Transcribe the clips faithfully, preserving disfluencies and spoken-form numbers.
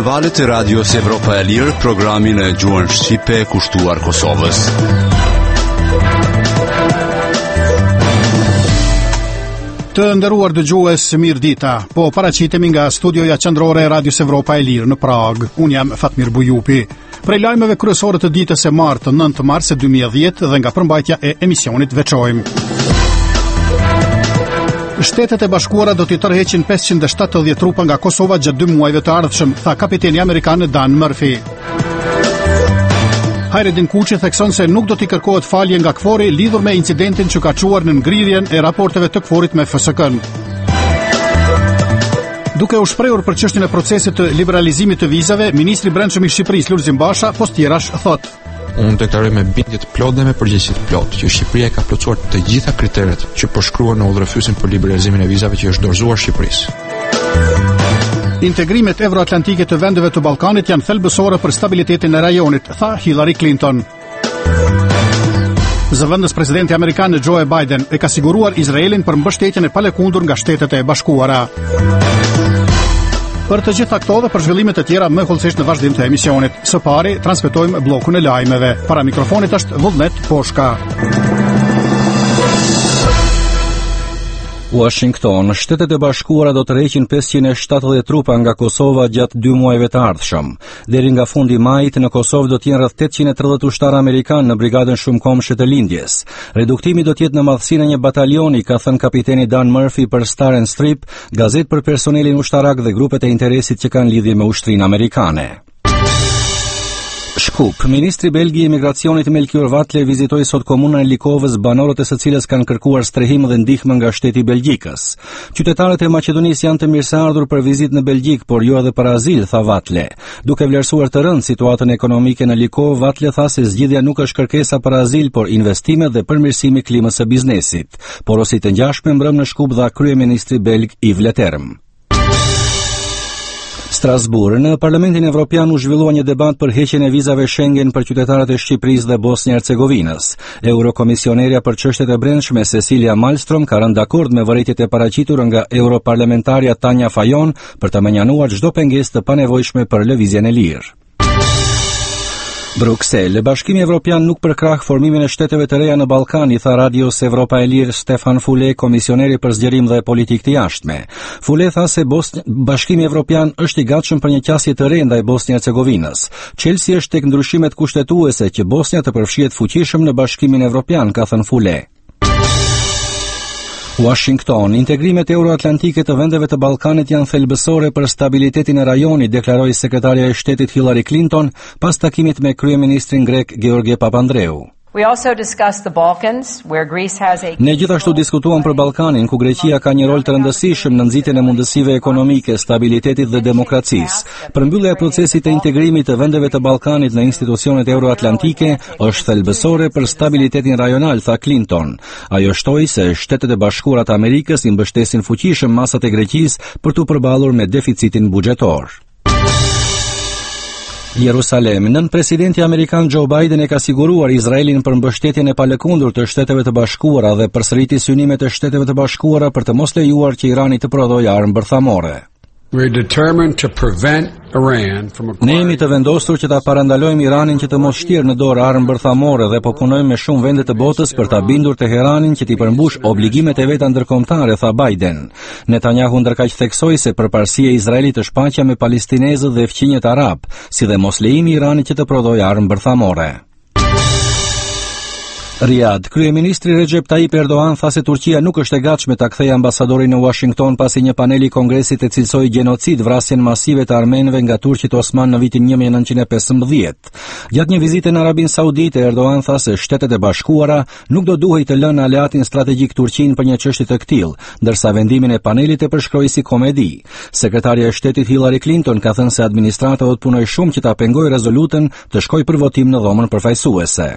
valët e Radios Evropa e Lirë, programin e gjuhën shqipe kushtuar Kosovës. Të nderuar dëgjues, mirë dita. Po paraqitemi nga studioja qendrore e Radios Evropa e Lirë në Prag. Unë jam Fatmir Bujupi. Prej lajmeve kryesore të ditës së martë, nëntë mars dy mijë e dhjetë dhe nga përmbajtja e emisionit veçojmë. Shtetet e Bashkuara do t'i tërheqin pesëqind e shtatëdhjetë trupa nga Kosova gjatë dy muajve të ardhshëm, tha kapiteni amerikan Dan Murphy. Hayredin Kuqi thekson se nuk do t'i kërkohet falje nga K F O R-i lidhur me incidentin që ka çuar në ngrirjen e raporteve të K F O R-it me F S K-n. Duke u shprehur për çështjen e procesit të liberalizimit të vizave, ministri i Brendshëm i Shqipërisë Lulzim Basha postjerash thotë: Unë deklaroj me bindje të plotë dhe me përgjegjësi të plotë që Shqipëria ka plotësuar të gjitha kriteret që përshkruan në udhërefuesin për liberalizimin e vizave që është dorëzuar Shqipërisë. Integrimet euroatlantike të vendeve të Ballkanit janë thelbësore për stabilitetin e rajonit, tha Hillary Clinton. Zëvendës presidenti amerikan Joe Biden e ka siguruar Izraelin për mbështetjen e palëkundur nga Shtetet e Bashkuara. Për të gjitha këto dhe për zhvillimet e tjera më hollësisht në vazhdim të emisionit. Së pari transmetojmë bllokun e lajmeve. Para mikrofonit është Vullnet Poshka. Washington, Shtetet e Bashkuara do të tërheqin pesëqind e shtatëdhjetë trupa nga Kosova gjatë dy muajve të ardhshëm. Deri nga fundi i majit në Kosovë do të jenë rreth tetëqind e tridhjetë ushtarë amerikanë në brigadën shumëkombëshe të lindjes. Reduktimi do të jetë në madhësinë e një batalioni, ka thënë kapiteni Dan Murphy për Star and Strip, gazetë për personelin ushtarak dhe grupet e interesit që kanë lidhje me ushtrinë amerikane. Shkup, ministri Belgi i Imigracionit Melchior Vatle vizitoi sot komunën e Likovës, banorët e së cilës kanë kërkuar strehim dhe ndihmë nga shteti belgjikës. Qytetarët e Maqedonisë janë të mirëseardhur për vizitë në Belgjik, por jo edhe për azil, tha Vatle. Duke vlerësuar të rënd situatën ekonomike në Likovë, Vatle tha se zgjidhja nuk është kërkesa për azil, por investimet dhe përmirësimi i klimës së biznesit. Porosi të ngjashme mbrëm në Shkup dha kryeministri belg Yves Leterme. Strasbourg, në Parlamentin Evropian u zhvillua një debat për heqjen e vizave Schengen për qytetarët e Shqipërisë dhe Bosnjë-Hercegovinës. Eurokomisionerja për çështjet e brendshme Cecilia Malmström ka rënë dakord me vërejtjet e paraqitur nga europarlamentarja Tanja Fajon për të menjanuar çdo pengesë të panevojshme për lëvizjen e lirë. Bruxelles, Bashkimi Evropian nuk përkrah formimin e shteteve të reja në Ballkan, i tha Radios Evropa e Lirë Stefan Fule, komisioneri për zgjerim dhe politikë të jashtme. Fule tha se Bosn- Bashkimi Evropian është i gatshëm për një qasje të re ndaj Bosnjë-Hercegovinës. Çelësi është tek ndryshimet kushtetuese që Bosnja të përfshihet fuqishëm në Bashkimin Evropian, ka thënë Fule. Washington, integrimet euroatlantike të vendeve të Ballkanit janë thelbësore për stabilitetin e rajonit, deklaroi sekretarja e shtetit Hillary Clinton pas takimit me kryeministrin grek George Papandreou. We also discussed the Balkans, where Greece has a... Ne gjithashtu diskutuam për Ballkanin, ku Greqia ka një rol të rëndësishëm në nxitjen e mundësive ekonomike, stabilitetit dhe demokracisë. Përmbyllja e procesit të integrimit të vendeve të Ballkanit në institucionet euroatlantike është thelbësore për stabilitetin rajonal, tha Clinton. Ajo shtoi se Shtetet e Bashkuara të Amerikës i mbështesin fuqishëm masat e Greqisë për t'u përballur me deficitin buxhetor. Jerusalem, nën presidenti amerikan Joe Biden e ka siguruar Izraelin për mbështetjen e palëkundur të Shteteve të Bashkuara dhe përsëriti synimet e Shteteve të Bashkuara për të mos lejuar që Irani të prodhojë armë bërthamore. We're determined to prevent Iran from Ne jemi të vendosur që ta parandalojmë Iranin që të mos shtjerë në dorë armë bërthamore dhe po punojmë me shumë vende të botës për ta bindur Teheranin që t'i përmbush obligimet e veta ndërkombëtare, tha Biden. Netanyahu ndërkaq theksoi se përparësia e Izraelit është paqja me palestinezët dhe fqinjet arab, si dhe mos lejimi i Iranit që të prodhojë armë bërthamore. Riyadh, kryeministri Recep Tayyip Erdogan tha se Turqia nuk është e gatshme ta kthejë ambasadorin në Washington pasi një panel i Kongresit e cilësoi gjenocid vrasjen masive të armenëve nga turqit Osman në vitin një mijë e nëntëqind e pesëmbëdhjetë. Gjatë një vizite në Arabinë Saudite, Erdogan tha se Shtetet e Bashkuara nuk do duhej të lënë aleatin strategjik Turqinë për një çështje të tillë, ndërsa vendimin e panelit e përshkroi si komedi. Sekretarja e Shtetit Hillary Clinton ka thënë se administrata do të punojë shumë që ta pengojë rezolutën të shkojë për votim në dhomën përfaqësuese.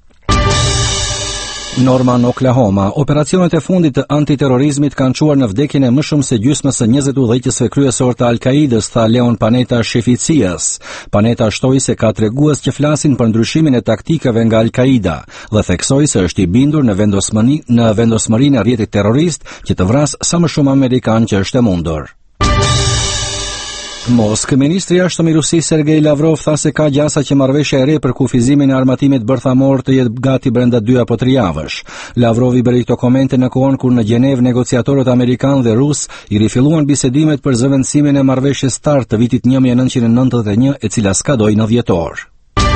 Norman, Oklahoma, operacionet e fundit të antiterrorizmit kanë çuar në vdekjen e më shumë se gjysmës së njëzet udhëheqësve kryesor të Al-Qaidës, tha Leon Panetta Sheficias. Panetta shtoi se ka tregues që flasin për ndryshimin e taktikave nga Al-Qaida dhe theksoi se është i bindur në vendosmëri në vendosmërinë e rrjetit terrorist që të vrasë sa më shumë amerikanë që është e mundur. Mosk, ministri i jashtëm i Rusisë Sergej Lavrov tha se ka gjasa që marrëveshja e re për kufizimin e armatimit bërthamor të jetë gati brenda dy apo tre javësh. Lavrov i bëri këto komente në kohën kur në Gjenevë negociatorët amerikanë dhe rus i rifilluan bisedimet për zëvendësimin e marrëveshjes START të vitit një mijë e nëntëqind e nëntëdhjetë e një, e cila skadoi në dhjetor.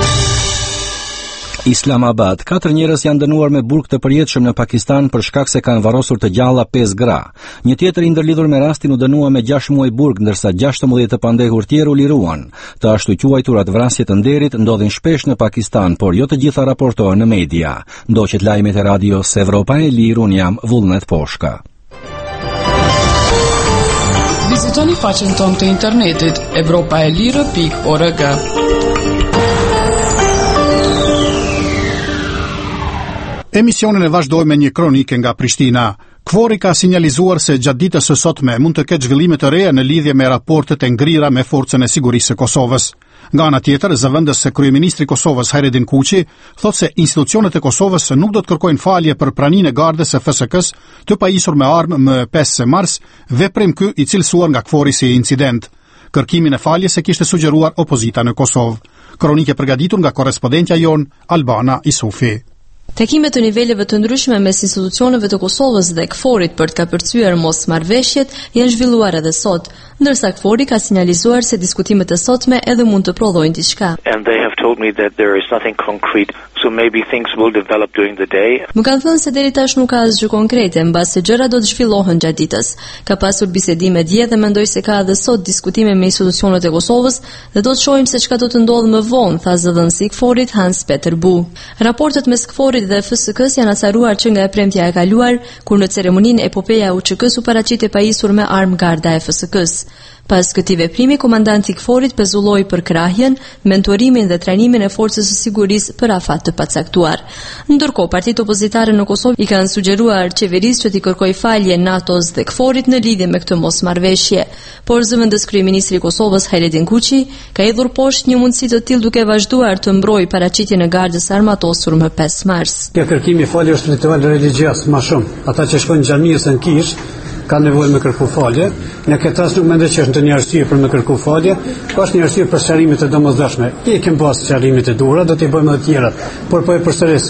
Islamabad, katër njerëz janë dënuar me burg të përjetshëm në Pakistan për shkak se kanë varrosur të gjalla pesë gra. Një tjetër i ndërlidhur me rastin u dënua me gjashtë muaj burg, ndërsa gjashtëmbëdhjetë të pandehur tjerë u liruan. Të ashtu quajturat vrasje të nderit ndodhin shpesh në Pakistan, por jo të gjitha raportohen në media. Ndoqet lajmet e Radio Evropa e Lirë, un jam Vullnet Poshka. Vizitoni faqen tonë të internetit evropa e lirë pikë org. Emisionin e vazhdoj me një kronike nga Prishtina. Kvori ka sinjalizuar se gjatë ditës së sotme mund të ketë zhvillime të reja në lidhje me raportet e ngrira me forcën e sigurisë së Kosovës. Nga ana tjetër, zëvendës se kryeministri i Kosovës Hajredin Kuqi thotë se institucionet e Kosovës nuk do të kërkojnë falje për praninë e gardes së F S K-s të pajisur me armë më pesë mars, veprim ky i cilësuar nga Kvori si incident. Kërkimin e faljes e kishte sugjeruar opozita në Kosovë. Kronike përgatitur nga korrespondentja jon Albana Isufi. Takime të niveleve të ndryshme mes institucioneve të Kosovës dhe Kforit për të kapërcyer mosmarrëveshjet janë zhvilluar edhe sot, ndërsa Kfori ka sinjalizuar se diskutimet e sotme edhe mund të prodhojnë diçka. And they have told me that there is nothing concrete, so maybe things will develop during the day. Më kanë thënë se deri tash nuk ka asgjë konkrete, mbas se gjëra do të zhvillohen gjatë ditës. Ka pasur bisedime dje dhe mendoj se ka edhe sot diskutime me institucionet e Kosovës dhe do të shohim se çka do të ndodhë më vonë, tha zëvendësi i Kforit Hans Peter Bu. Raportet mes Kforit dhe F S K-s janë acaruar që nga e premtja e kaluar, kur në ceremoninë epopeja U Ç K-s u paraqit e pajisur me armë garda e F S K-s. Pas këtij veprimi, komandanti i Kforit pezulloi për krahjen, mentorimin dhe trajnimin e forcës së sigurisë për afat të pacaktuar. Ndërkohë, partitë opozitare në Kosovë i kanë sugjeruar qeverisë që t'i kërkojë falje NATO-s dhe Kforit në lidhje me këtë mosmarrëveshje, por zëvendës kryeministri i Kosovës Hajredin Kuqi ka hedhur poshtë një mundësi të tillë duke vazhduar të mbrojë paraqitjen e gardës armatosur më pesë mars. Kjo kërkimi falje është ritual religios më shumë. Ata që shkojnë në xhami ose në kish ka nevojë me kërku falje. Në këtë rast nuk mendoj që është një arsye për me kërku falje, ka është një arsye për sqarimet e domosdoshme. I kemi pas sqarimet e dhura, do t'i bëjmë edhe të tjera. Por po e përsëris.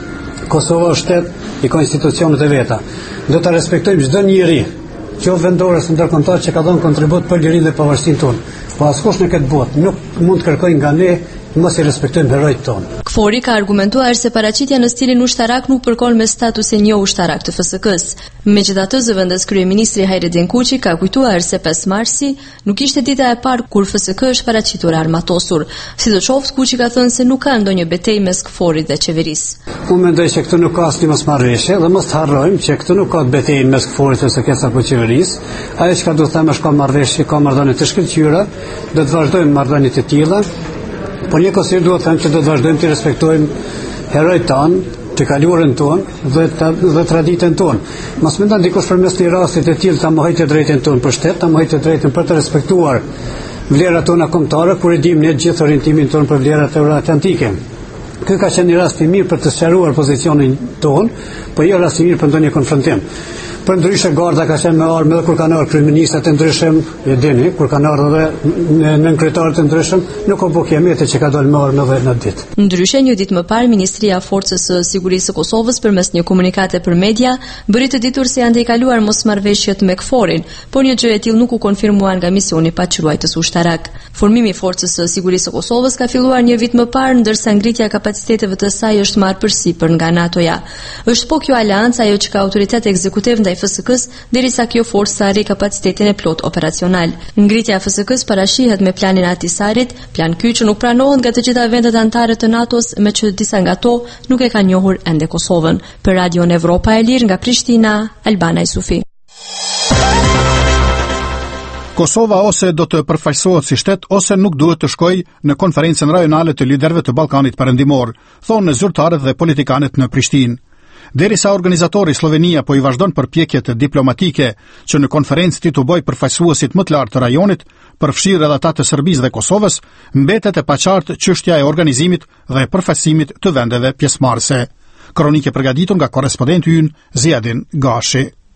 Kosova është shtet i ka institucionet e veta. Do ta respektojmë çdo njeri, qoftë vendores ndërkombëtar që ka dhënë kontribut për lirinë dhe pavarësinë tonë. Po askush në këtë botë nuk mund të kërkojë nga ne mos i respektojmë herojt tonë. Kfori ka argumentuar se paraqitja në stilin ushtarak nuk përkon me statusin jo ushtarak të F S K-s. Megjithatë, zëvendës kryeministri Hajredin Kuqi ka kujtuar se pesë marsi nuk ishte dita e parë kur F S K është paraqitur armatosur. Sidoqoftë, Kuqi ka thënë se nuk ka ndonjë betejë mes Kforit dhe qeverisë. Unë mendoj se këtu nuk ka asnjë mosmarrëveshje dhe mos të harrojmë që këtu nuk ka betejë mes Kforit ose kësaj apo qeverisë. Ajo që do të them është ka marrëveshje, ka marrëdhënie të shkëlqyera, do të vazhdojmë marrëdhënie të tilla. Por një kosir duhet të them që do të vazhdojmë të respektojmë herojt tanë, të kaluarën tonë dhe, dhe traditën tonë. Mos mendon dikush përmes një rastit të tillë ta mohojë të drejtën tonë për shtet, ta mohojë të drejtën për të respektuar vlerat tona kombëtare, kur e dimë ne gjithë orientimin tonë për vlerat euroatlantike. Ky ka qenë një rast i mirë për të sqaruar pozicionin tonë, po jo rast i mirë për ndonjë konfrontim. Për ndryshe garda ka qenë me armë edhe kur kanë ardhur kryeministrat të ndryshëm, e dini, kur kanë ardhur edhe në kryetarë të ndryshëm, nuk ka bëu kiamete që ka dalë me armë edhe në ditë. Ndryshe, një ditë më parë, Ministria e Forcës së Sigurisë së Kosovës përmes një komunikate për media bëri të ditur se janë ndejkaluar mosmarrëveshjet me Kforin, por një gjë e tillë nuk u konfirmua nga misioni paçruajtës ushtarak. Formimi i Forcës së Sigurisë së Kosovës ka filluar një vit më parë, ndërsa ngritja e kapaciteteve të saj është marrë përsipër nga NATO-ja. Është po kjo aleancë ajo që ka autoritet ekzekutiv ndaj F S K-s, derisa kjo forcë arri kapacitetin e plot operacional. Ngritja e F S K-s parashihet me planin e Atisarit, plan ky që nuk pranohet nga të gjitha vendet anëtare të NATO-s, me që disa nga to nuk e kanë njohur ende Kosovën. Për Radio Evropa e Lirë nga Prishtina, Albana Isufi. Kosova ose do të përfaqësohet si shtet ose nuk duhet të shkojë në konferencën rajonale të liderëve të Ballkanit Perëndimor, thonë zyrtarët dhe politikanët në Prishtinë. Derisa organizatori Slovenia po i vazhdon përpjekjet diplomatike që në konferencë ti të bëjë përfaqësuesit më të lartë të rajonit, përfshirë edhe ata të Serbisë dhe Kosovës, mbetet e paqartë çështja e organizimit dhe përfaqësimit të vendeve pjesëmarrëse. Kronike përgatitur nga korrespondenti ynë Ziadin Gashi.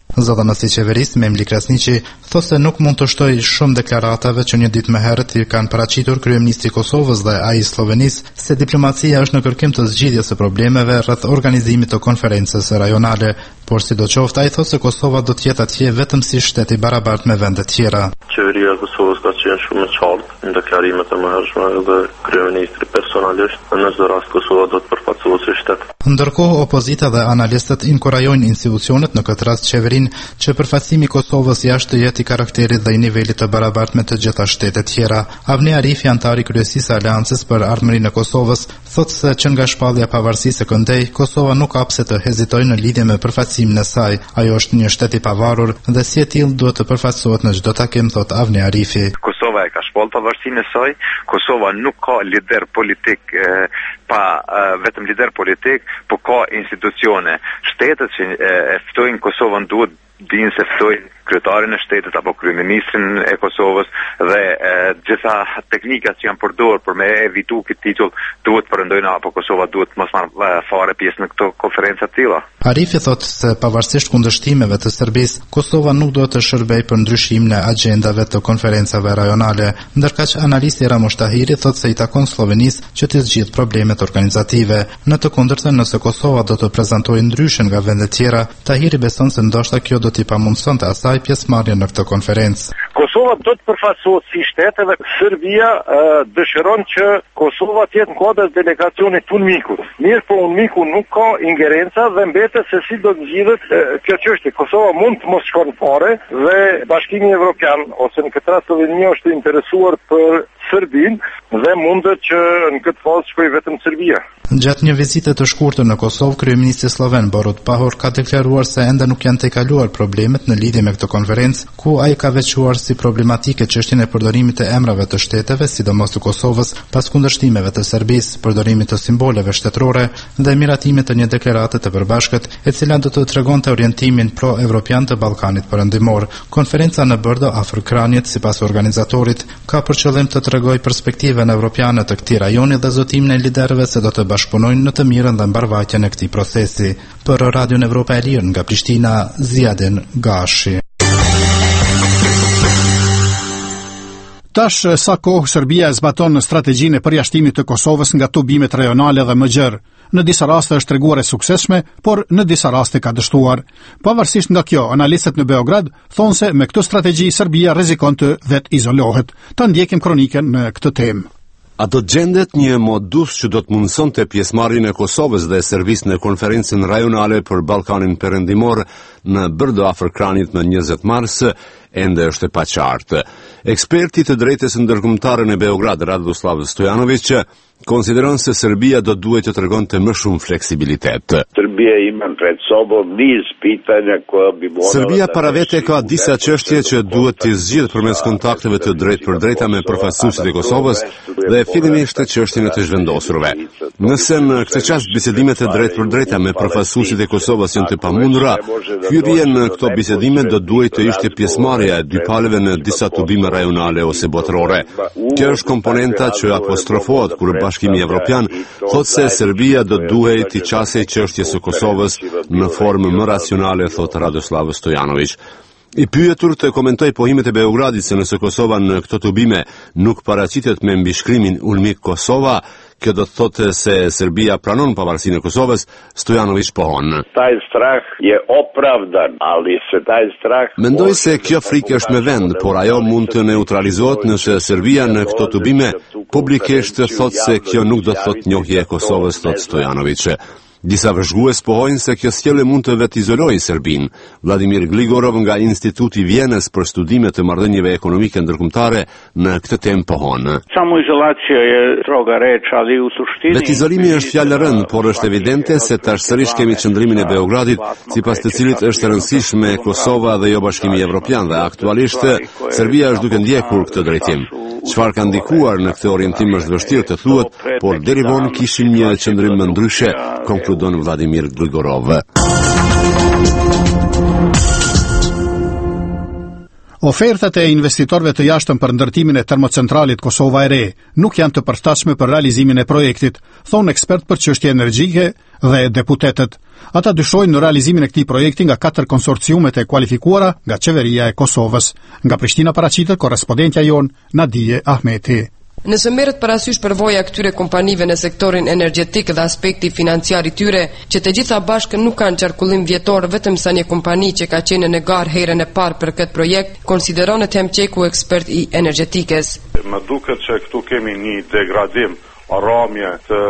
Zëdhënësi i qeverisë Memli Krasniqi thotë se nuk mund të shtojë shumë deklaratave që një ditë më herët i kanë paraqitur kryeministri i Kosovës dhe ai i Slovenisë se diplomacia është në kërkim të zgjidhjes së problemeve rreth organizimit të konferencës rajonale, por sidoqoftë ai thotë se Kosova do të jetë atje vetëm si shtet i barabartë me vende të tjera. Qeveria e Kosovës ka qenë shumë e qartë në deklarimet e mëhershme dhe kryeministri personalisht në çdo rast Kosova do të përfaqësohet si shtet. Ndërkohë opozita dhe analistët inkurajojnë institucionet, në këtë rast qeverinë, që përfaqësimi i Kosovës jashtë të jetë i karakterit dhe i nivelit të barabartë me të gjitha shtetet tjera. Avni Arifi, antari i kryesisë së Aleancës për Ardhmërinë e Kosovës, thotë se që nga shpallja e pavarësisë së këndej, Kosova nuk ka pse të hezitojë në lidhje me përfaqësimin e saj. Ajo është një shtet i pavarur dhe si e tillë duhet të përfaqësohet në çdo takim, thotë Avni Arifi. Kosova e ka shpallë pavarësinë e saj. Kosova nuk ka lider politik e, pa e, vetëm lider politik, po ka institucione. Shtetet që e, e ftojnë Kosovën duhet dinë se ftojnë kryetarin e shtetit apo kryeministrin e Kosovës dhe e, gjitha teknikat që janë përdorur për me evitu këtë titull duhet përndojnë apo Kosova duhet mos marrë fare pjesë në këto konferenca të tilla. Arifi thotë se pavarësisht kundërshtimeve të Serbisë, Kosova nuk duhet të shërbejë për ndryshimin e agjendave të konferencave rajonale, ndërkaq analisti Ramush Tahiri thotë se i takon Slovenisë që të zgjidhë problemet organizative. Në të kundërtën, nëse Kosova do të prezantojë ndryshe nga vendet tjera, Tahiri beson se ndoshta kjo do t'i pamundësonte asaj pjesëmarrje në këtë konferencë. Kosova do të përfaqësohet si shtet dhe Serbia uh, dëshiron që Kosova të jetë në kuadër delegacionit të UNMIK-ut. Mirë, po UNMIK-u nuk ka ingerenca dhe mbetet se si do të zgjidhet uh, kjo çështje. Kosova mund të mos shkojë fare dhe Bashkimi Evropian ose në këtë rast Slovenia është interesuar për Serbinë dhe mundet që në këtë fazë shkojë vetëm Serbia. Gjatë një vizite të shkurtër në Kosovë, kryeministri sloven Borut Pahor ka deklaruar se ende nuk janë tejkaluar problemet në lidhje me këtë konferencë, ku ai ka veçuar si problematike çështjen e përdorimit të emrave të shteteve, sidomos të Kosovës, pas kundërshtimeve të Serbisë, përdorimit të simboleve shtetërore dhe miratimit të një deklarate të përbashkët, e cila do të tregonte orientimin pro-evropian të Ballkanit Perëndimor. Konferenca në Brdo afër Kranjit, sipas organizatorit, ka për qëllim të tregojë perspektiven evropiane të këtij rajoni dhe zotimin e liderëve se do të bashkëpunojnë në të mirën dhe mbarvajtjen e këtij procesi. Për Radion Evropa e Lirë nga Prishtina, Ziadin Gashi. Tash sa kohë Serbia e zbaton në strategjinë e përjashtimit të Kosovës nga tubimet rajonale dhe më gjerë. Në disa raste është treguar e suksesshme, por në disa raste ka dështuar. Pavarësisht nga kjo, analistët në Beograd thonë se me këtë strategji Serbia rrezikon të vetë izolohet. Ta ndjekim kroniken në këtë temë. A do të gjendet një modus që do të mundësonte pjesëmarrjen e Kosovës dhe Serbisë në konferencën rajonale për Ballkanin Perëndimor në Brdo afër Kranjit në njëzet mars, ende është e paqartë. Eksperti të drejtës ndërkombëtare në Beograd, Radoslav Stojanović, konsideron se Serbia do duhet të tregonte më shumë fleksibilitet. Serbia ima pred sobom niz pitanja koja bi morala. Serbia para vete ka disa çështje që duhet të zgjidhë përmes kontakteve të drejtë për drejta me përfaqësuesit e Kosovës dhe fillimisht çështjen e të zhvendosurve. Nëse në këtë çast bisedimet e drejtë për drejta me përfaqësuesit e Kosovës janë të pamundura, hyrja në këto bisedime do duhet të ishte pjesëmarrja e dy palëve në disa tubime rajonale ose botërore. Kjo është komponenta që apostrofohet kur Bashkimi Evropian thotë se Serbia do duhej të qasej çështjes së Kosovës në formë më racionale, thotë Radoslav Stojanović. I pyetur të komentoj pohimet e Beogradit se nëse Kosova në këto tubime nuk paraqitet me mbishkrimin UNMIK Kosova, kjo do të thotë se Serbia pranon pavarësinë e Kosovës, Stojanović pohon. Taj strah je opravdan, ali se taj strah... Mendoj se kjo frikë është me vend, por ajo mund të neutralizohet nëse Serbia në këto tubime publikisht thotë se kjo nuk do të thotë njohje e Kosovës, thotë Stojanović. Disa vëzhgues pohojnë se kjo sjellje mund të vetë izolojë Serbinë. Vladimir Gligorov nga Instituti i Vjenës për studime të marrëdhënieve ekonomike ndërkombëtare në këtë temë pohon. Vetë izolimi është fjalë e rëndë, por është evidente se tash sërish kemi qëndrimin e Beogradit, sipas të cilit është e rëndësishme Kosova dhe jo Bashkimi Evropian dhe aktualisht Serbia është duke ndjekur këtë drejtim. Çfarë ka ndikuar në këtë orientim është vështirë të thuhet, por deri vonë kishim një qëndrim më ndryshe, konkludon Vladimir Gligorov. Ofertat e investitorëve të jashtëm për ndërtimin e termocentralit Kosova e Re nuk janë të përshtatshme për realizimin e projektit, thonë ekspert për çështje energjike dhe deputetët. Ata dyshojnë në realizimin e këtij projekti nga katër konsorciumet e kualifikuara nga qeveria e Kosovës. Nga Prishtina paraqitet korrespondentja jon Nadije Ahmeti. Nëse merret parasysh përvoja këtyre kompanive në sektorin energjetik dhe aspekti financiar i tyre, që të gjitha bashkë nuk kanë qarkullim vjetor vetëm sa një kompani që ka qenë në garë herën e parë për këtë projekt, konsideron Ethem Qeku, ekspert i energjetikës. Më duket që këtu kemi një degradim ramje të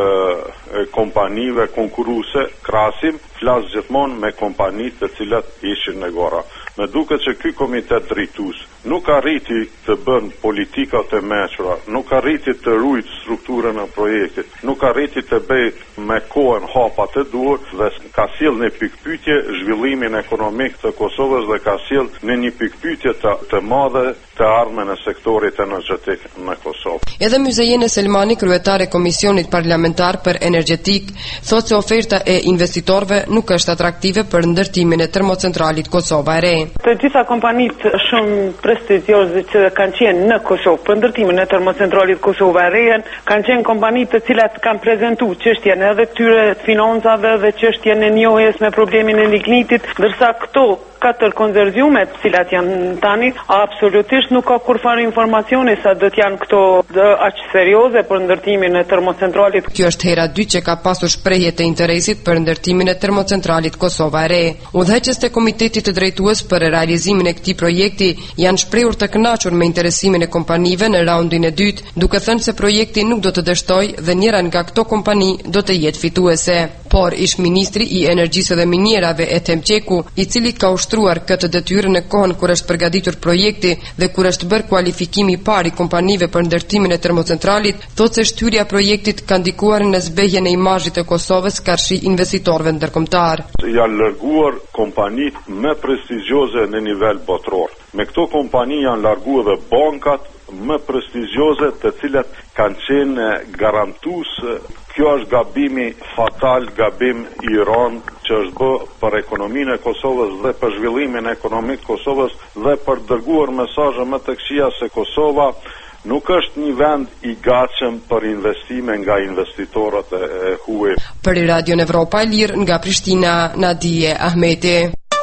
kompanive konkurruese, krahasim flas gjithmonë me kompanitë të cilat ishin në gara. Më duket që ky komitet drejtues nuk arriti të bën politika të mëshura, nuk arriti të ruajt strukturën e projektit, nuk arriti të bëj me kohën hapa të duhur dhe ka sjell në pikpyetje zhvillimin ekonomik të Kosovës dhe ka sjell në një pikpyetje të, të madhe të ardhmen në sektorit energjetik në Kosovë. Edhe Myzejene Selmani, kryetare e Komisionit Parlamentar për Energjetik, thotë se oferta e investitorëve nuk është atraktive për ndërtimin e termocentralit Kosova e Re. Të gjitha kompanitë shumë prestigjioze që kanë qenë në Kosovë për ndërtimin e termocentralit Kosova e Re kanë qenë kompanitë të cilat kanë prezantuar çështjen edhe këtyre financave dhe çështjen e njohjes me problemin e lignitit, ndërsa këto katër konsorciumet të cilat janë tani absolutisht nuk ka kurfar informacioni sa do të janë këto aq serioze për ndërtimin e termocentralit. Kjo është hera dytë që ka pasur shprehje të interesit për ndërtimin e termocentralit Kosova e Re. Udhëheqës të komitetit të drejtues për realizimin e këtij projekti janë shprehur të kënaqur me interesimin e kompanive në raundin e dytë, duke thënë se projekti nuk do të dështojë dhe njëra nga këto kompani do të jetë fituese. Por ish ministri i energjisë dhe minierave Ethem Qeku, i cili ka ushtruar këtë detyrë në kohën kur është përgatitur projekti dhe kur është bërë kualifikimi i parë i kompanive për ndërtimin e termocentralit, thotë se shtyrja e projektit ka ndikuar në zbehjen e imazhit të Kosovës karshi investitorëve ndërkombëtar. Janë larguar kompanitë më prestigjioze në nivel botror. Me këto kompani janë larguar edhe bankat më prestigjioze të cilat kanë qenë garantues. Kjo është gabimi fatal, gabim i rënd që është bë për ekonominë e Kosovës dhe për zhvillimin ekonomik të Kosovës dhe për dërguar mesazhe më të këqija se Kosova nuk është një vend i gatshëm për investime nga investitorët e huaj. Për Radion Evropa e Lirë nga Prishtina, Nadije Ahmeti.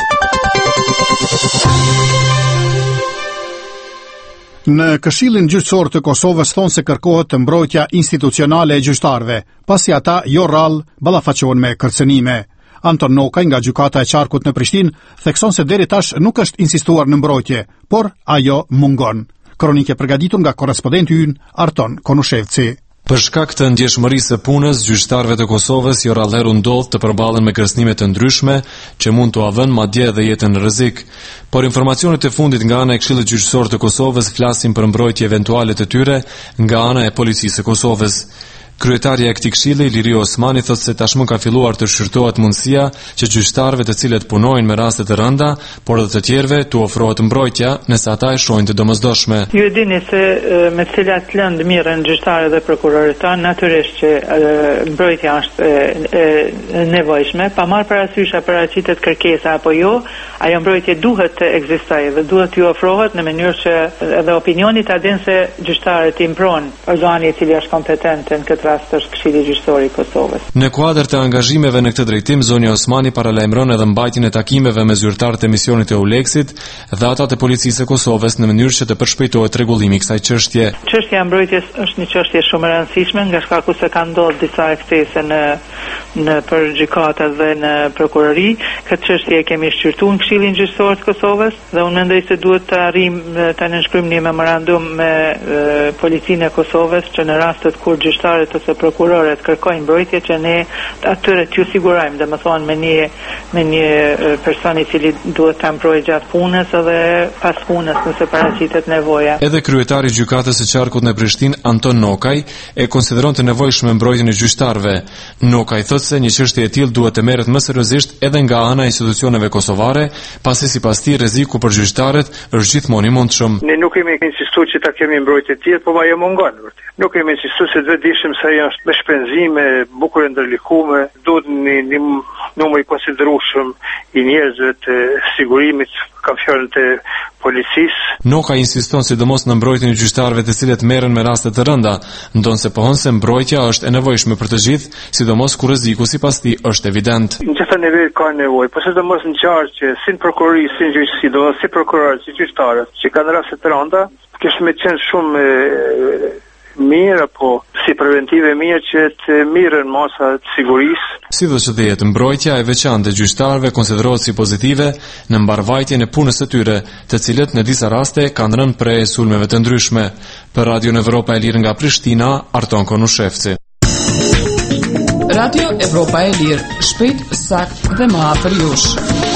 Në Këshillin Gjyqësor të Kosovës thonë se kërkohet të mbrojtja institucionale e gjyqtarëve, pasi ata jo rrallë ballafaqohen me kërcënime. Anton Nokaj nga gjykata e Qarkut në Prishtinë thekson se deri tash nuk është insistuar në mbrojtje, por ajo mungon. Kronikë e përgatitur nga korrespondenti ynë Arton Konushevci. Për shkak të ndjeshmërisë së punës, gjyqtarëve të Kosovës jo rrallëherë ndodh të përballen me kërcënime të ndryshme që mund t'u avënë madje edhe jetën në rrezik. Por informacionet e fundit nga ana e Këshillit Gjyqësor të Kosovës flasin për mbrojtje eventuale të tyre nga ana e Policisë së Kosovës. Kryetaria e këtij këshilli, Iliri Osmani, thotë se tashmë ka filluar të shqyrtohet mundësia që gjyqtarëve të cilët punojnë me raste të rënda, por edhe të tjerëve t'u ofrohet mbrojtja nëse ata e shohin të domosdoshme. Ju e dini se me të cilat lëndë mirën gjyqtarët dhe prokurorët tanë, natyrisht që mbrojtja është e, e nevojshme, pa marrë parasysh apo paraqitet kërkesa apo jo, ajo mbrojtje duhet të ekzistojë dhe duhet t'ju ofrohet në mënyrë që edhe opinioni ta dinë se gjyqtarët i mpron organi i cili është kompetent në këtë rast është Këshilli Gjyqësor i Kosovës. Në kuadër të angazhimeve në këtë drejtim, zonja Osmani paralajmëron edhe mbajtjen e takimeve me zyrtarët e misionit e Euleksit dhe ata të Policisë së Kosovës në mënyrë që të përshpejtohet rregullimi i kësaj çështje. Çështja e mbrojtjes është një çështje shumë e rëndësishme nga shkaku se kanë ndodhur disa ekscese në në për gjykata dhe në prokurori. Këtë çështje e kemi shqyrtuar në Këshillin Gjyqësor të Kosovës dhe unë mendoj se duhet të arrijmë të nënshkruajmë një memorandum me e, Policinë e Kosovës që në rastet kur gjyqtarët ose prokurorët kërkojnë mbrojtje që ne atyre t'ju sigurojmë, domethënë me një me një person i cili duhet ta mbrojë gjatë punës edhe pas punës nëse paraqitet nevoja. Edhe kryetari i gjykatës së Qarkut në Prishtinë, Anton Nokaj, e konsideron të nevojshme mbrojtjen e gjyqtarëve. Nokaj thotë se një çështje e tillë duhet të merret më seriozisht edhe nga ana e institucioneve kosovare, pasi sipas tij rreziku për gjyqtarët është gjithmonë i mundshëm. Ne nuk kemi insistuar që ta kemi mbrojtje të tillë, por ajo mungon vërtet. Nuk kemi insistuar se duhet dishim se ai është me shpenzime bukur e ndërlikume, duhet një, një numër i konsiderueshëm i njerëzve të sigurimit, kam fjalën të policisë. Noka insiston sidomos në mbrojtjen e gjyqtarëve të cilët merren me raste të rënda, ndonse pohon se mbrojtja është e nevojshme për të gjithë, sidomos kur rreziku sipas tij është evident. Në gjitha nivelet ka nevojë, por sidomos në qarqe, si në prokurori, si në gjyqësi, sidomos si prokurorë, si gjyqtarët, që kanë raste të rënda, kishte më qenë shumë e, mirë, apo si preventive mirë që të mirën masa të sigurisë. Sido që të jetë, mbrojtja e veçantë e gjyqtarëve konsiderohet si pozitive në mbarvajtjen e punës së tyre, të cilët në disa raste kanë rënë prej sulmeve të ndryshme. Për Radio Evropa e Lirë nga Prishtina, Arton Konushevci. Radio Evropa e Lirë, shpejt, sakt dhe më afër jush.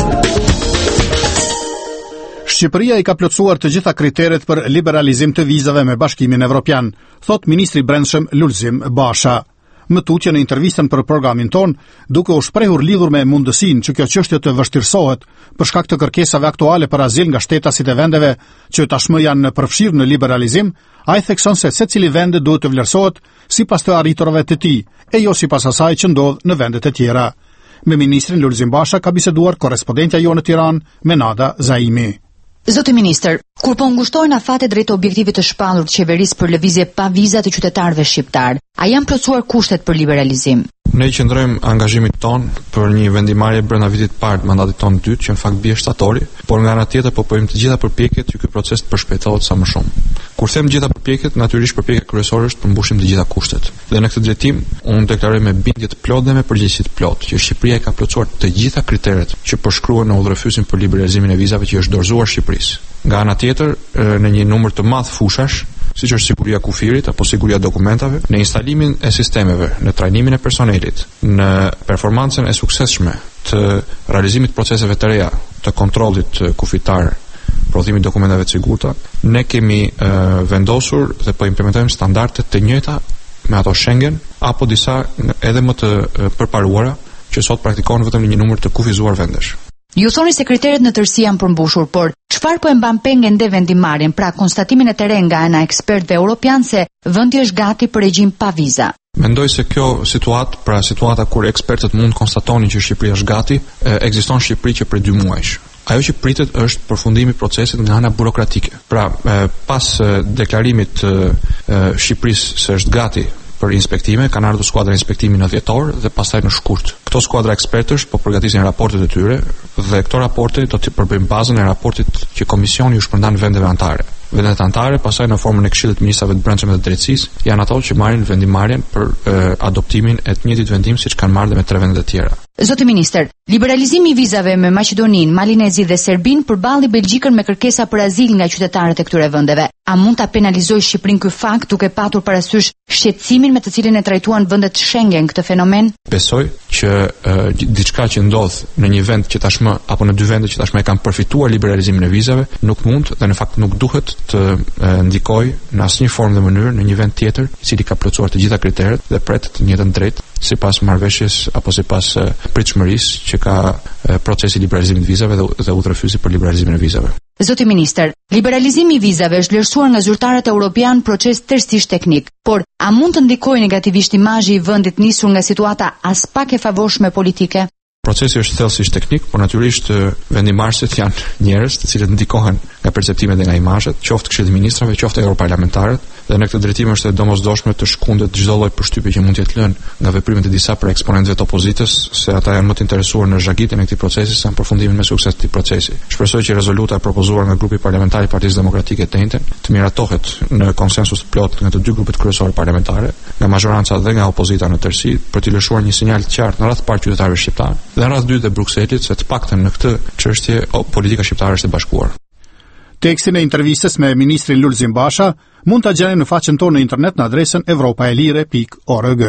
Shqipëria i ka plotësuar të gjitha kriteret për liberalizim të vizave me Bashkimin Evropian, thot ministri i Brendshëm Lulzim Basha. Më tutje në intervistën për programin ton, duke u shprehur lidhur me mundësinë që kjo çështje të vështirësohet për shkak të kërkesave aktuale për azil nga shtetasit e vendeve që tashmë janë përfshirë në liberalizim, ai thekson se secili vend duhet të vlerësohet sipas të arriturave të tij, e jo sipas asaj që ndodh në vendet e tjera. Me ministrin Lulzim Basha ka biseduar korrespondentja jo në Tiranë, Menada Zaimi. Zoti ministër, kur po ngushtohen afate drejt objektivit të shpallur të qeverisë për lëvizje pa viza të qytetarëve shqiptar, a janë plotësuar kushtet për liberalizim? Ne qëndrojmë angazhimit ton për një vendimarrje brenda vitit parë të mandatit ton të dytë, që në fakt bie shtatori, por nga ana tjetër po bëjmë të gjitha përpjekjet që ky proces të përshpejtohet sa më shumë. Kur them të gjitha përpjekjet, natyrisht përpjekja kryesore është të mbushim të gjitha kushtet. Dhe në këtë drejtim, unë deklaroj me bindje të plotë dhe me përgjegjësi të plotë që Shqipëria ka plotësuar të gjitha kriteret që përshkruhen në udhëfysin për liberalizimin e vizave që është dorëzuar Shqipërisë. Nga ana tjetër, në një numër të madh fushash, siç është siguria kufirit apo siguria dokumentave, në instalimin e sistemeve, në trajnimin e personelit, në performancën e suksesshme të realizimit proceseve të reja, të kontrollit kufitar, prodhimit dokumentave të sigurta, ne kemi uh, vendosur dhe po implementojmë standarde të njëjta me ato Schengen apo disa edhe më të uh, përparuara që sot praktikohen vetëm në një numër të kufizuar vendesh. Ju thoni se kriteret në tërësi janë përmbushur, por çfarë po e mban penge nde vendimarrjen, pra konstatimin e terren nga ana ekspertëve europian se vendi është gati për regjim pa viza? Mendoj se kjo situatë, pra situata kur ekspertët mund konstatonin që Shqipëria është gati, ekziston në Shqipëri që prej dy muajsh. Ajo që pritet është përfundimi i procesit nga ana burokratike. Pra, pas deklarimit të Shqipërisë se është gati për inspektime, kanë ardhur skuadra inspektimi në dhjetor dhe pastaj në shkurt. Këto skuadra ekspertësh po përgatisin raportet e tyre dhe këto raporte do të përbëjnë bazën e raportit që komisioni ju shpërndan vendeve anëtare. Vendet anëtare pastaj në formën e Këshillit të Ministrave të Brendshëm dhe të Drejtësisë janë ato që marrin vendimarrjen për e, adoptimin e të njëjtit vendim siç kanë marrë me tre vendet e tjera. Zoti ministër, liberalizimi i vizave me Maqedoninë, Malinezi dhe Serbinë përballi Belgjikën me kërkesa për azil nga qytetarët e këtyre vendeve. A mund ta penalizojë Shqipërinë ky fakt duke patur parasysh shqetësimin me të cilin e trajtuan vendet Schengen këtë fenomen? Besoj që uh, diçka që ndodh në një vend që tashmë apo në dy vende që tashmë e kanë përfituar liberalizimin e vizave nuk mund dhe në fakt nuk duhet të uh, ndikojë në asnjë formë dhe mënyrë në një vend tjetër i cili ka plotësuar të gjitha kriteret dhe pret të njëjtën drejt sipas marrëveshjes apo sipas uh, pritshmërisë që ka uh, procesi i liberalizimit të vizave dhe, dhe udhëfysi për liberalizimin e vizave. Zoti ministër, liberalizimi i vizave është vlerësuar nga zyrtarët europian proces tërësisht teknik, por a mund të ndikojë negativisht imazhi i vendit nisur nga situata as pak e favorshme politike? Procesi është thellësisht teknik, por natyrisht vendimarrësit janë njerëz të cilët ndikohen nga perceptimet dhe nga imazhet, qoftë Këshilli i Ministrave, qoftë europarlamentarët, dhe në këtë drejtim është e domosdoshme të shkundet çdo lloj përshtypje që mund të jetë lënë nga veprimet e disa për eksponentëve të opozitës, se ata janë më të interesuar në zhagitjen e këtij procesi se në përfundimin me sukses të këtij procesi. Shpresoj që rezoluta e propozuar nga grupi parlamentar i Partisë Demokratike të Njëjtën të miratohet në konsensus të plotë nga të dy grupet kryesore parlamentare, nga majoranca dhe nga opozita në tërësi, për të lëshuar një sinjal të qartë në radhë parë qytetarëve shqiptar. Dhe në radhë dytë e Brukselit se të paktën në këtë çështje politika shqiptare është e bashkuar. Tekstin e intervistës me ministrin Lulzim Basha mund ta gjeni në faqen tonë në internet në adresën evropaelire pikë org.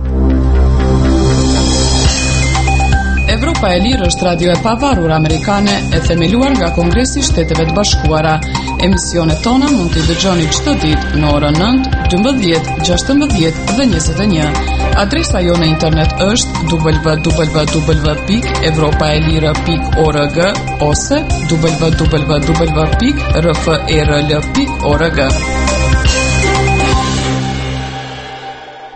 Evropa e Lirë është radio e pavarur amerikane e themeluar nga Kongresi i Shteteve të Bashkuara. Emisionet tona mund t'i dëgjoni çdo ditë në orën nëntë, dymbëdhjetë, gjashtëmbëdhjetë dhe njëzet e një. Adresa jo në internet është w w w pikë evropaelire pikë org ose w w w pikë r f e r l pikë org.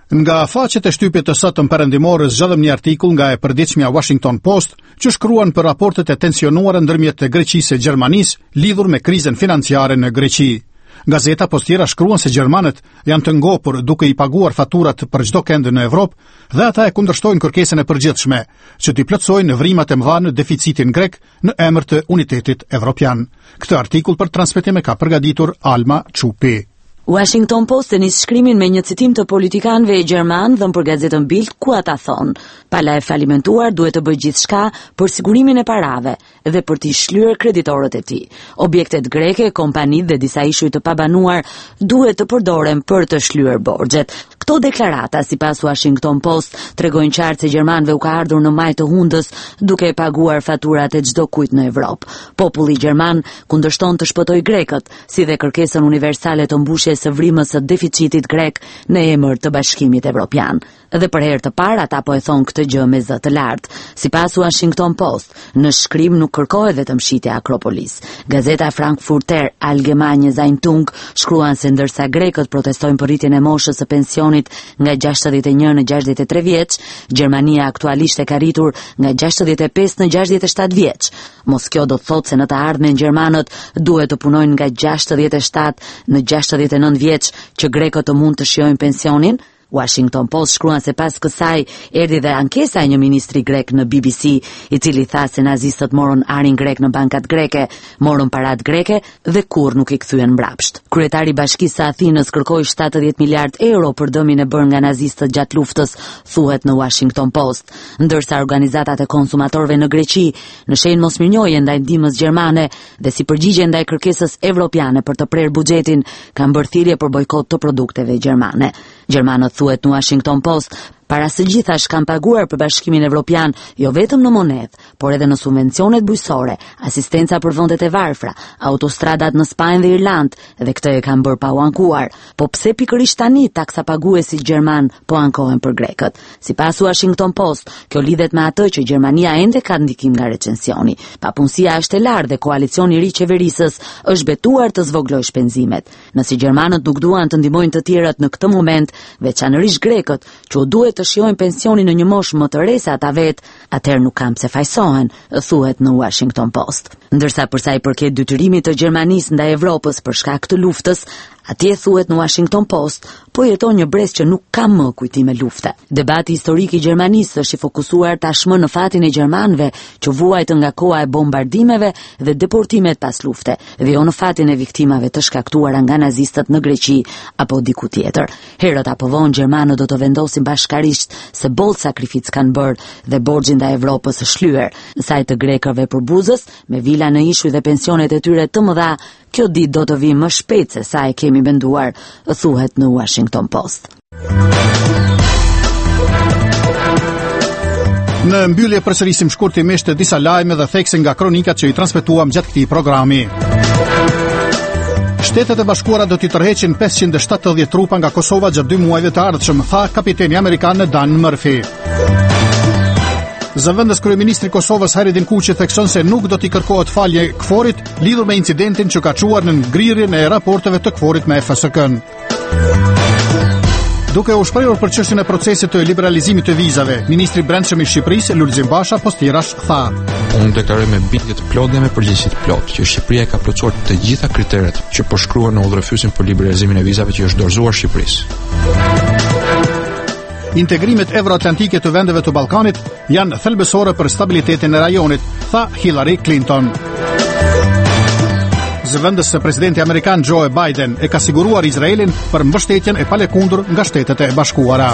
Nga faqet e shtypit të sotëm perëndimore zgjodhëm një artikull nga e përditshmja Washington Post që shkruan për raportet e tensionuara ndërmjet Greqisë e Gjermanisë lidhur me krizën financiare në Greqi. Gazeta postiera shkruan se gjermanët janë të ngopur duke i paguar faturat për çdo kënd në Evropë dhe ata e kundërshtojnë kërkesën e përgjithshme që t'i plotësojnë vrimat e mëdha në deficitin grek në emër të unitetit evropian. Këtë artikull për transmetim e ka përgatitur Alma Çupi. Washington Post e nis shkrimin me një citim të politikanëve e gjerman dhënë për gazetën Bild, ku ata thonë: pala e falimentuar duhet të bëjë gjithçka për sigurimin e parave dhe për t'i shlyer kreditorët e tij. Objektet greke, kompanitë dhe disa ishuj të pabanuar duhet të përdoren për të shlyer borxhet. Këto deklarata, sipas Washington Post, tregojnë qartë se gjermanëve u ka ardhur në maj të hundës duke paguar faturat e çdo kujt në Evropë. Populli gjerman kundërshton të shpëtojë grekët, si dhe kërkesën universale të mbushjes së vrimës së deficitit grek në emër të Bashkimit Evropian. Dhe për herë të parë ata po e thon këtë gjë me zë të lartë. Sipas Washington Post, në shkrim nuk kërkohet vetëm shitja e Akropolis. Gazeta Frankfurter Allgemeine Zeitung shkruan se ndërsa grekët protestojnë për rritjen e moshës së pensionit nga gjashtëdhjetë e një në gjashtëdhjetë e tre vjeç, Gjermania aktualisht e ka rritur nga gjashtëdhjetë e pesë në gjashtëdhjetë e shtatë vjeç. Mos kjo do të thotë se në të ardhmen gjermanët duhet të punojnë nga gjashtëdhjetë e shtatë në gjashtëdhjetë e nëntë vjeç që grekët të mund të shijojnë pensionin. Washington Post shkruan se pas kësaj erdhi dhe ankesa e një ministri grek në B B C, i cili tha se nazistët morën arin grek në bankat greke, morën parat greke dhe kur nuk i kthyen mbrapsht. Kryetari i Bashkisë së Athinës kërkoi shtatëdhjetë miliard euro për dëmin e bërë nga nazistët gjatë luftës, thuhet në Washington Post, ndërsa organizatat e konsumatorëve në Greqi në shenjë mosmirnjohje ndaj ndihmës gjermane dhe si përgjigje ndaj kërkesës evropiane për të prerë buxhetin, kanë bërë thirrje për bojkot të produkteve gjermane. Gjermanët, thuhet në Washington Post, para së gjithash kanë paguar për Bashkimin Evropian jo vetëm në monedhë, por edhe në subvencionet bujqësore, asistenca për vendet e varfra, autostradat në Spanjë dhe Irlandë, dhe këtë e kanë bërë pa u ankuar. Po pse pikërisht tani taksa paguesit gjerman po ankohen për grekët? Sipas Washington Post, kjo lidhet me atë që Gjermania ende ka ndikim nga recensioni. Papunësia është e lartë dhe koalicioni i ri qeverisës është betuar të zvogëlojë shpenzimet. Nëse gjermanët nuk duan të ndihmojnë të tjerët në këtë moment, veçanërisht grekët, që duhet të shijojnë pensionin në një moshë më të re se ata vetë, atëherë nuk kanë pse fajsohen, thuhet në Washington Post. Ndërsa për sa i përket detyrimit të Gjermanisë ndaj Evropës për shkak të luftës, atje thuhet në Washington Post, po jeton një brez që nuk ka më kujtime lufte. Debati historik i Gjermanisë është i fokusuar tashmë në fatin e gjermanëve që vuajtën nga koha e bombardimeve dhe deportimet pas lufte, dhe jo në fatin e viktimave të shkaktuara nga nazistët në Greqi apo diku tjetër. Herët apo vonë gjermanët do të vendosin bashkarisht se bollë sakrificë kanë bërë dhe borxhi ndaj Evropës është shlyer. Në sa i të grekëve për buzës, me vila në ishuj dhe pensionet e tyre të mëdha, kjo ditë do të vijë më shpejt se sa e kemi menduar, thuhet në Washington Post. Në mbyllje përsërisim shkurtimisht disa lajme dhe thekse nga kronikat që i transmetuam gjatë këtij programi. Shtetet e Bashkuara do t'i tërheqin pesëqind e shtatëdhjetë trupa nga Kosova gjatë dy muajve të ardhshëm, tha kapiteni amerikan Dan Murphy. Zëvendës kryeministri i Kosovës Hairedin Kuqi thekson se nuk do t'i kërkohet falje Kforit lidhur me incidentin që ka çuar në ngrirjen e raporteve të Kforit me F S K-n. Duke u shprehur për çështjen e procesit të liberalizimit të vizave, ministri i Brendshëm i Shqipërisë Lulzim Basha postierash tha: Unë deklaroj me bindje të plotë dhe me përgjegjësi të plotë që Shqipëria ka plotësuar të gjitha kriteret që përshkruhen në udhëfysin për liberalizimin e vizave që është dorëzuar Shqipërisë. Integrimet evroatlantike të vendeve të Ballkanit janë thelbësore për stabilitetin e rajonit, tha Hillary Clinton. Zëvendës së presidenti amerikan Joe Biden e ka siguruar Izraelin për mbështetjen e palëkundur nga Shtetet e Bashkuara.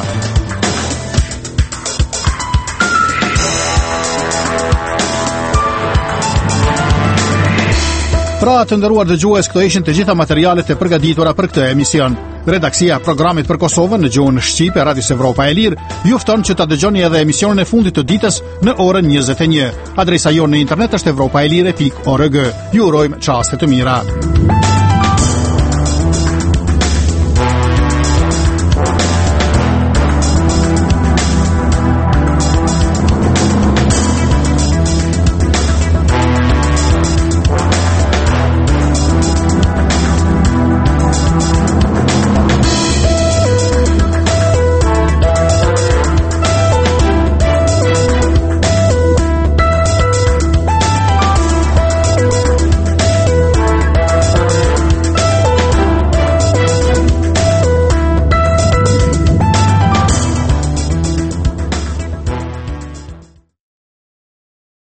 Pra të nderuar dëgjues, këto ishin të gjitha materialet e përgatitura për këtë emision. Redaksia e programit për Kosovën në gjuhën shqipe Radios Evropa e Lirë ju fton që ta dëgjoni edhe emisionin e fundit të ditës në orën njëzet e një. Adresa jonë në internet është evropaelire pikë org. Ju urojmë çaste të mira.